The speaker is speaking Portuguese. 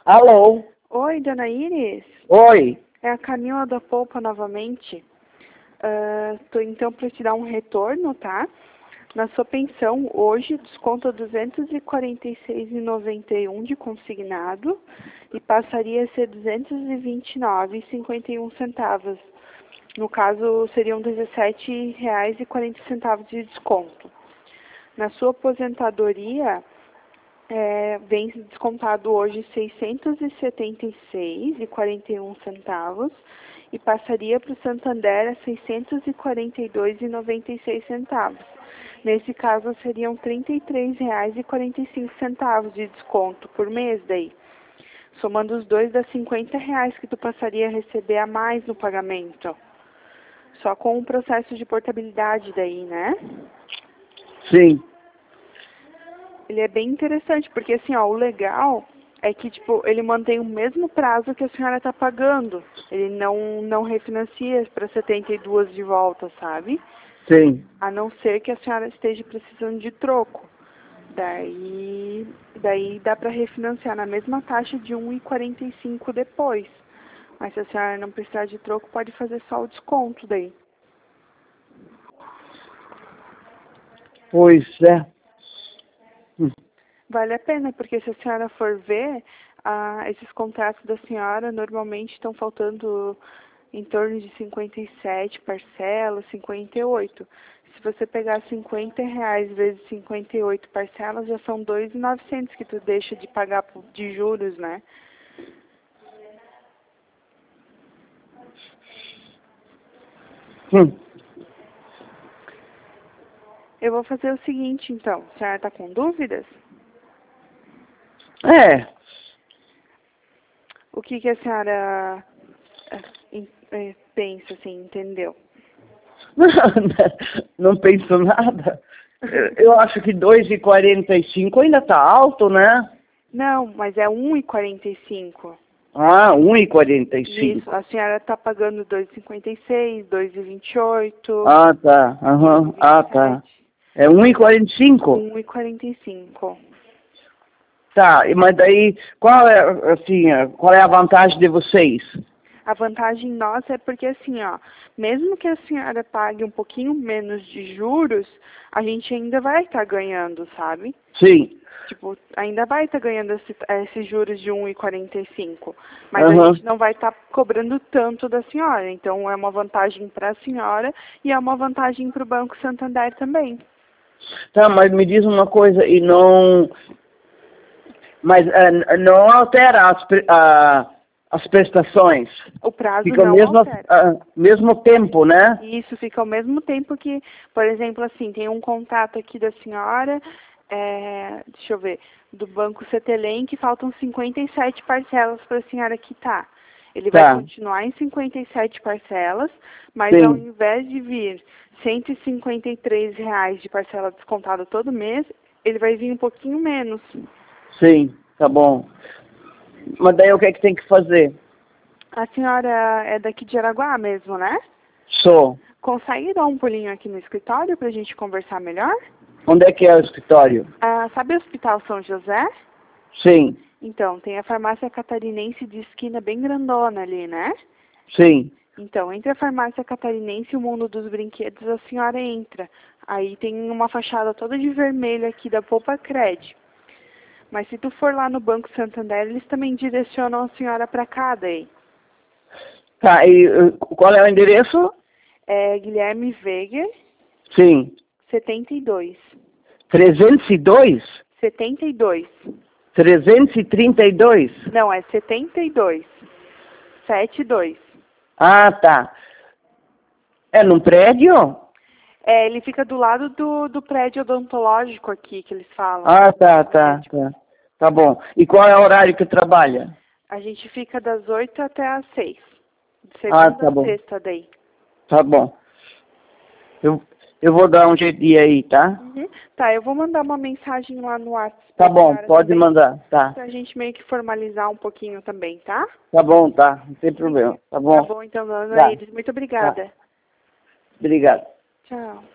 Alô? Oi, dona Iris? Oi. É a Camila da Polpa novamente. Tô então para te dar um retorno, tá? Na sua pensão, hoje, desconta R$ 246,91 de consignado e passaria a ser R$ 229,51. No caso, seriam R$ 17,40 de desconto. Na sua aposentadoria, vem descontado hoje R$ 676,41 e passaria para o Santander a R$ 642,96. Nesse caso, seriam R$ 33,45 de desconto por mês daí. Somando os dois, dá R$ 50 que tu passaria a receber a mais no pagamento. Só com o processo de portabilidade daí, né? Sim. Ele é bem interessante, porque assim, ó, o legal é que, tipo, ele mantém o mesmo prazo que a senhora está pagando. Ele não refinancia para 72 de volta, sabe? Sim. A não ser que a senhora esteja precisando de troco. Daí dá para refinanciar na mesma taxa de 1,45 depois. Mas se a senhora não precisar de troco, pode fazer só o desconto daí. Pois é. Vale a pena, porque se a senhora for ver, esses contratos da senhora normalmente estão faltando em torno de 57 parcelas, 58. Se você pegar R$ 50 vezes 58 parcelas, já são 2.900 que tu deixa de pagar de juros, né? Eu vou fazer o seguinte, então. A senhora está com dúvidas? É. O que a senhora pensa, assim, entendeu? Não penso nada. Eu acho que 2,45 ainda tá alto, né? Não, mas é 1,45. Ah, 1,45. Isso, a senhora está pagando 2,56, 2,28, Ah, tá. Aham. Ah, tá. É 1,45? 1,45. Tá, mas daí, qual é, assim, qual é a vantagem de vocês? A vantagem nossa é porque, assim, ó, mesmo que a senhora pague um pouquinho menos de juros, a gente ainda vai estar ganhando, sabe? Sim. Tipo, ainda vai estar ganhando esses juros de 1,45. Mas a Aham. gente não vai estar cobrando tanto da senhora. Então, é uma vantagem para a senhora e é uma vantagem para o Banco Santander também. Tá, mas me diz uma coisa, e não... Mas não altera as prestações. O prazo Fica o não mesmo, altera. mesmo tempo, né? E isso fica ao mesmo tempo que, por exemplo, assim, tem um contato aqui da senhora, deixa eu ver, do Banco Cetelem, que faltam 57 parcelas para a senhora quitar. Ele vai Tá. continuar em 57 parcelas, mas ao Sim. invés de vir R$ 153 de parcela descontada todo mês, ele vai vir um pouquinho menos. Sim, tá bom. Mas daí o que é que tem que fazer? A senhora é daqui de Araguá mesmo, né? Sou. Consegue dar um pulinho aqui no escritório para a gente conversar melhor? Onde é que é o escritório? Sabe o Hospital São José? Sim. Então, tem a farmácia catarinense de esquina bem grandona ali, né? Sim. Então, entre a farmácia catarinense e o mundo dos brinquedos, a senhora entra. Aí tem uma fachada toda de vermelho aqui da Poupa Cred. Mas se tu for lá no Banco Santander, eles também direcionam a senhora para cá daí. Tá, e qual é o endereço? É Guilherme Weger, Sim. 72. 302? 72. 332? Não, é 72. 72. Ah, tá. É num prédio? Ele fica do lado do prédio odontológico aqui, que eles falam. Ah, tá, tá, tá. Tá bom. E qual é o horário que trabalha? A gente fica das 8 até às 6. De Ah, segunda tá a bom. sexta daí. Tá bom. Eu vou dar um jeito de ir aí, tá? Uhum. Tá, eu vou mandar uma mensagem lá no WhatsApp Tá pra bom, senhora pode também, mandar, tá. pra gente meio que formalizar um pouquinho também, tá? Tá bom, tá. Não tem problema. Tá Tá bom? bom, então, dona Tá, Iris. Muito tá. obrigada. Obrigado. Tchau.